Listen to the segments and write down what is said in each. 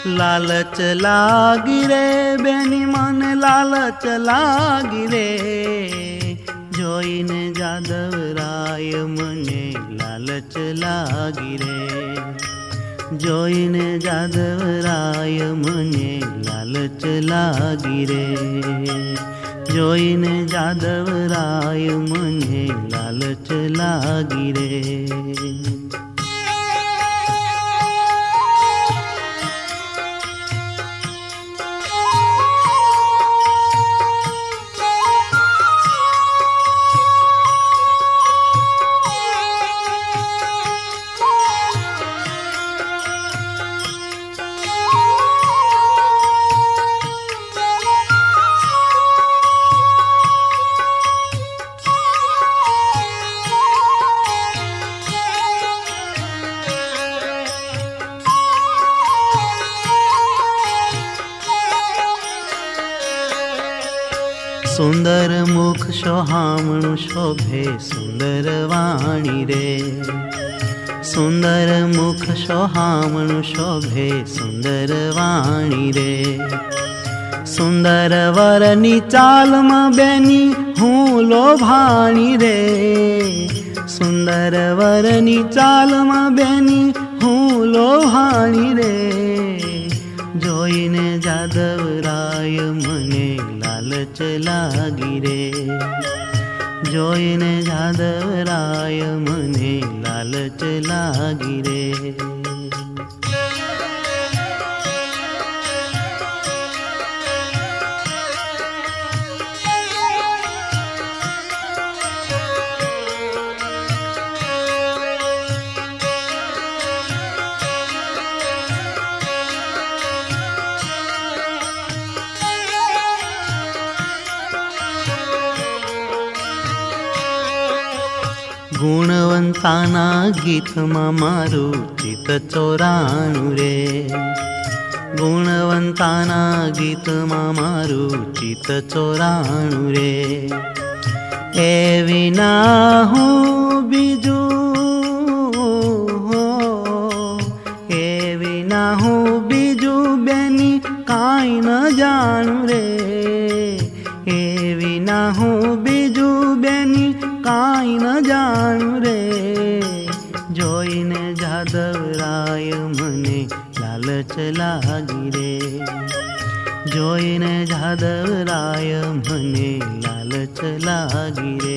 लालच लागी रे बेनी मन लालच लागी रे, जोईने जादवराय मने लालच लागी रे, जोईने जादवराय मने लालच लागी रे, जोईने जादवराय मने लालच लागी रे। सुंदर मुख सोहामणु शोभे सुंदर वाणी रे, सुंदर मुख सोहामणु शोभे सुंदर वाणी रे, सुंदर वरनी चाल में बेनी हूँ लोभाणी रे, सुंदर वरनी चाल में बेनी हूँ लोभाणी रे, जोईने जादवराय मने लालच लागी रे, जोईने जादवराय मने लालच लागी रे। गुणवंताना गीत में मारू चित चोराणु रे, गुणवंताना गीत में मारू चित चोराणु रे, ए विना हूँ बीजू ए विना हूँ बीजू बेनी काई न जानू रे, ए विना हूँ बीजू बेनी काई न जानू रे, जोईने जादवराय मने लालच लागी रे, जोईने जादवराय मने लालच लागी रे।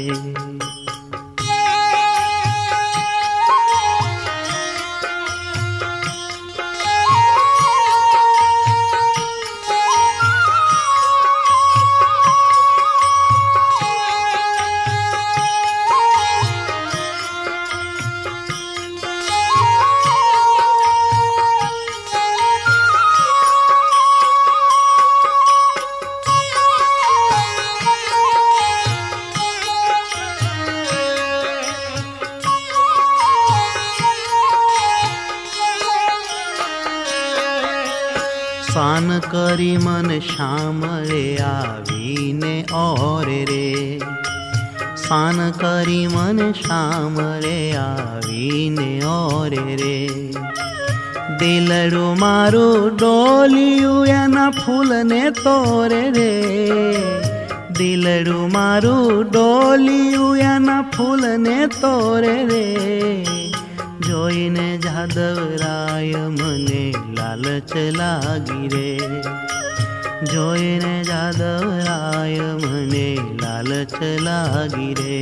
सान करी मन श्याम रे आवीने और रे, सान करी मन श्याम रे आवीने और रे, दिलड़ू मारू डोलियू एना फूल ने तोरे रे, दिलड़ू मारू डोलियू एना फूल ने तोरे रे, जोईने जादवराय मने लालच लागी रे, जोईने जादवराय मने लालच लागी रे।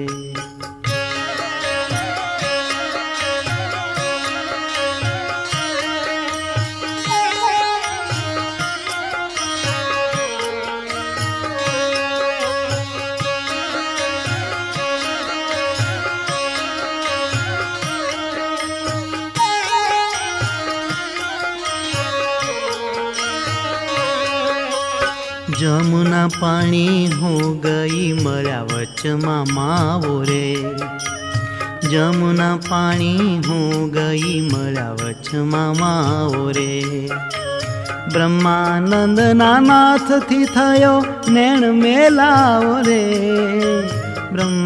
जमुना पानी हो गई मरा वचमा मावो रे, जमुना पानी हो गई मरा वचमा मावो रे, ब्रह्मानंद नाथ थी थयो नैण मेलावो रे,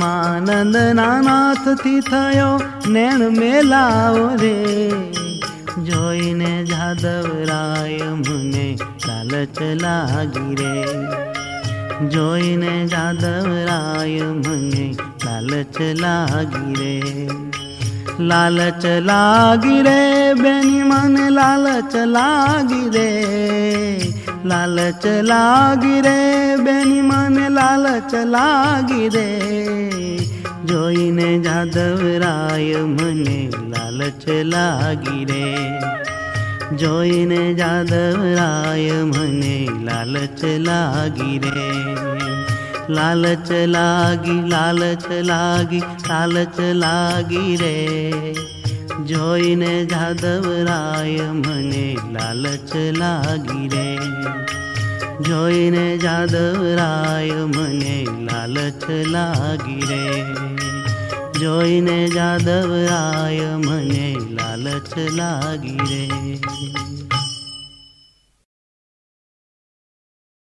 ब्रह्मानंद नाथ थी थयो नैण मेलावो रे, જોઈને જાદવરાય મને લાલચ લાગી રે, જોઈને જાદવરાય મને લાલચ લાગી રે, લાલચ લાગી રે બેની મને લાલચ લાગી રે, લાલચ લાગી રે બેની મને લાલચ લાગી રે, જોઈને જાદવરાય મને લાલચ લાગી રે, જોઈને જાદવરાય મને લાલચ લાગી રે, લાલચ લાગી લાલચ લાગી લાલચ લાગી રે, જોઈને જાદવરાય મને લાલચ લાગી રે, જોઈને જાદવરાય મને લાલચ લાગી રે, જોઈને જાદવરાય મને લાલચ લાગી રે।